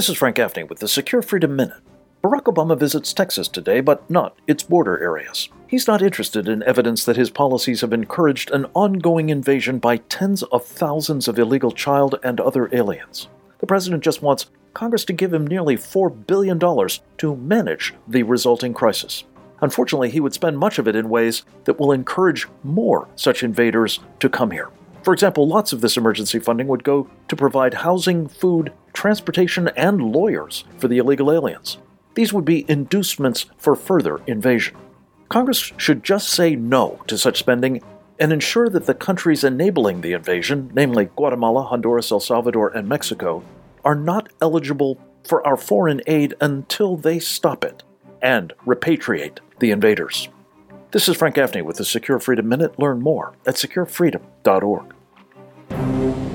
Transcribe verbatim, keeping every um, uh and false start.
This is Frank Gaffney with the Secure Freedom Minute. Barack Obama visits Texas today, but not its border areas. He's not interested in evidence that his policies have encouraged an ongoing invasion by tens of thousands of illegal child and other aliens. The president just wants Congress to give him nearly four billion dollars to manage the resulting crisis. Unfortunately, he would spend much of it in ways that will encourage more such invaders to come here. For example, lots of this emergency funding would go to provide housing, food, transportation, and lawyers for the illegal aliens. These would be inducements for further invasion. Congress should just say no to such spending and ensure that the countries enabling the invasion, namely Guatemala, Honduras, El Salvador, and Mexico, are not eligible for our foreign aid until they stop it and repatriate the invaders. This is Frank Gaffney with the Secure Freedom Minute. Learn more at secure freedom dot org.